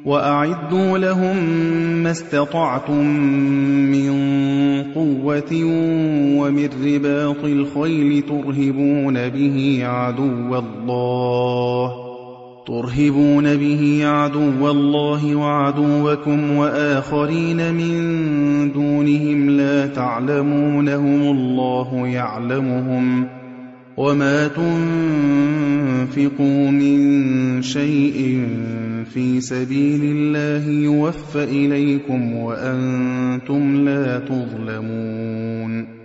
وأعدوا لهم ما استطعتم من قوة ومن رباط الخيل ترهبون به عدو الله وعدوكم وآخرين من دونهم لا تعلمونهم الله يعلمهم وما تنفقوا من شيء في سبيل الله يوفى إليكم وأنتم لا تظلمون